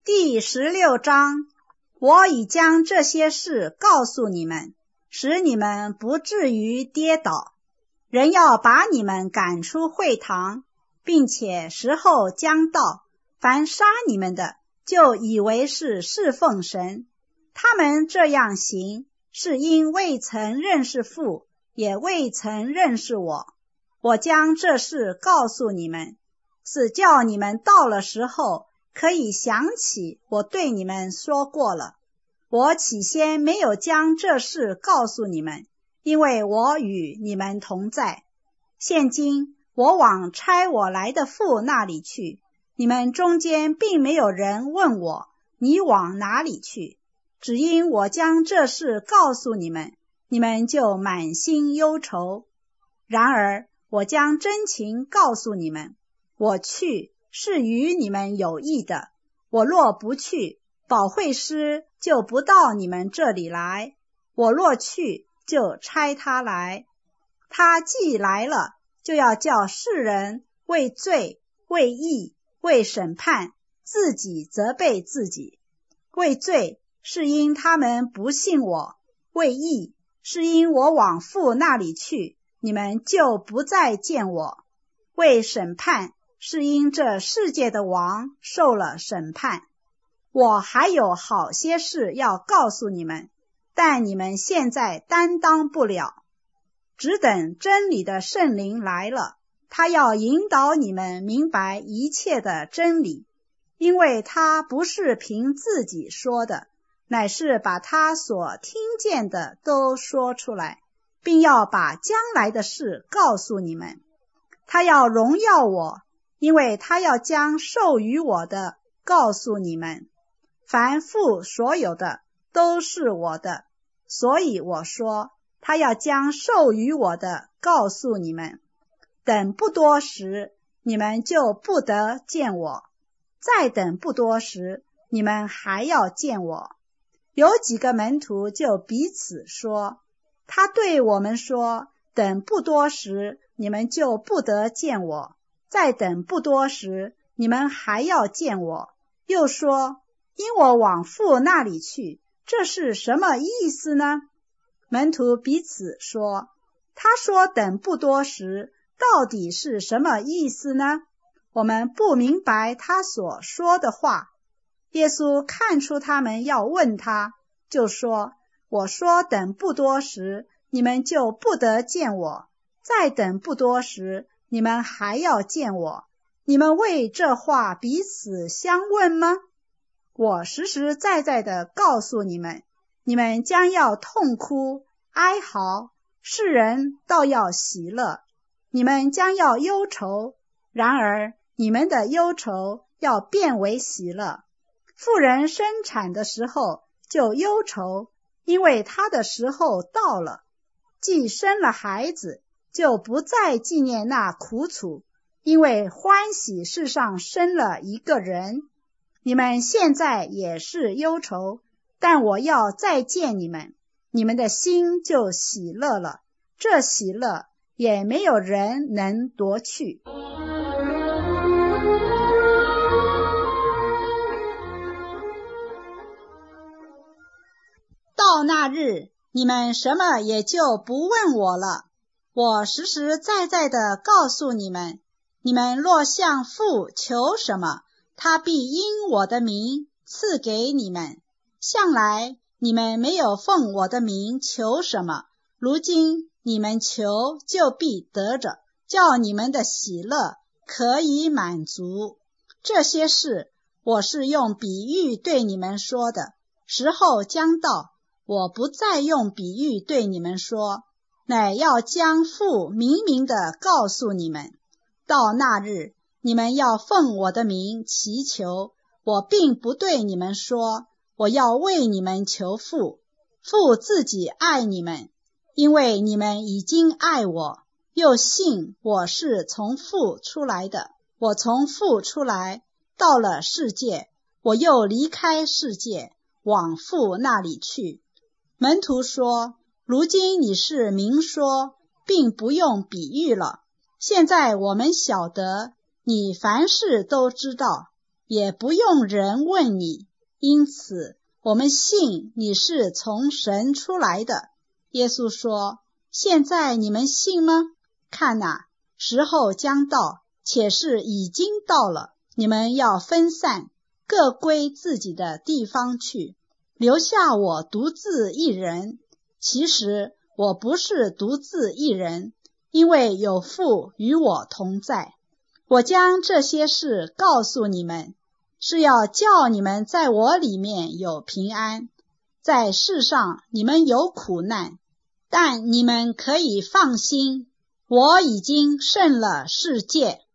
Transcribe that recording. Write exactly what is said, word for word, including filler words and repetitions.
第十六章，我已将这些事告诉你们，使你们不至于跌倒。人要把你们赶出会堂，并且时候将到，凡杀你们的，就以为是侍奉神。他们这样行，是因未曾认识父，也未曾认识我。我将这事告诉你们，是叫你们到了时候可以想起我对你们说过了。我起先没有将这事告诉你们，因为我与你们同在。现今我往差我来的父那里去，你们中间并没有人问我，你往哪里去？只因我将这事告诉你们，你们就满心忧愁。然而我将真情告诉你们，我去是与你们有益的。我若不去，保惠师就不到你们这里来；我若去，就差他来。他既来了，就要叫世人为罪、为义、为审判，自己责备自己。为罪，是因他们不信我；为义，是因我往父那里去，你们就不再见我；为审判，是因这世界的王受了审判。我还有好些事要告诉你们，但你们现在担当不了。只等真理的圣灵来了，他要引导你们明白一切的真理，因为他不是凭自己说的，乃是把他所听见的都说出来，并要把将来的事告诉你们。他要荣耀我，因为他要将授予我的告诉你们。凡父所有的都是我的，所以我说他要将授予我的告诉你们。等不多时，你们就不得见我；再等不多时，你们还要见我。有几个门徒就彼此说，他对我们说，等不多时，你们就不得见我；再等不多时，你们还要见我。又说，因我往父那里去，这是什么意思呢？门徒彼此说，他说等不多时，到底是什么意思呢？我们不明白他所说的话。耶稣看出他们要问他，就说，我说等不多时，你们就不得见我；再等不多时，你们还要见我。你们为这话彼此相问吗？我实实在在地告诉你们，你们将要痛哭哀嚎，世人倒要喜乐；你们将要忧愁，然而你们的忧愁要变为喜乐。妇人生产的时候就忧愁，因为她的时候到了；既生了孩子，就不再纪念那苦楚，因为欢喜世上生了一个人。你们现在也是忧愁，但我要再见你们，你们的心就喜乐了，这喜乐也没有人能夺去。到那日，你们什么也就不问我了。我实实在在地告诉你们，你们若向父求什么，他必因我的名赐给你们。向来你们没有奉我的名求什么，如今你们求就必得着，叫你们的喜乐可以满足。这些事我是用比喻对你们说的，时候将到，我不再用比喻对你们说，乃要将父明明地告诉你们。到那日，你们要奉我的名祈求，我并不对你们说，我要为你们求父。父自己爱你们，因为你们已经爱我，又信我是从父出来的。我从父出来，到了世界，我又离开世界，往父那里去。门徒说，如今你是明说，并不用比喻了。现在我们晓得，你凡事都知道， 也不用人问你，因此我们信你是从神出来的。耶稣说，现在你们信吗？看哪，时候将到，且是已经到了，你们要分散，各归自己的地方去，留下我独自一人。其实我不是独自一人，因为有父与我同在。我将这些事告诉你们，是要叫你们在我里面有平安。在世上你们有苦难，但你们可以放心，我已经胜了世界。